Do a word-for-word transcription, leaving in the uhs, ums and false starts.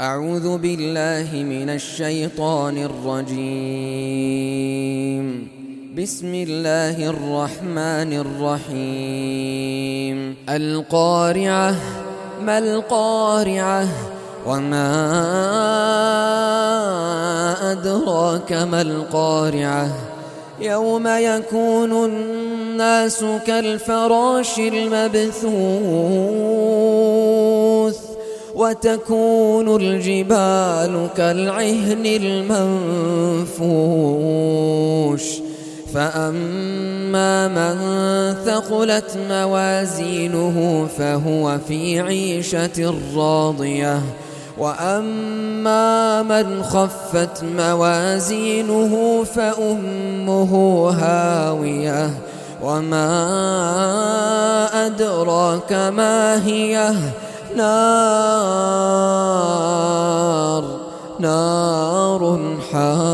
أعوذ بالله من الشيطان الرجيم. بسم الله الرحمن الرحيم. القارعة ما القارعة وما أدراك ما القارعة يوم يكون الناس كالفراش المبثوث وتكون الجبال كالعهن المنفوش فأما من ثقلت موازينه فهو في عيشة راضية وأما من خفت موازينه فأمه هاوية وما أدراك ما هي نار نار حامية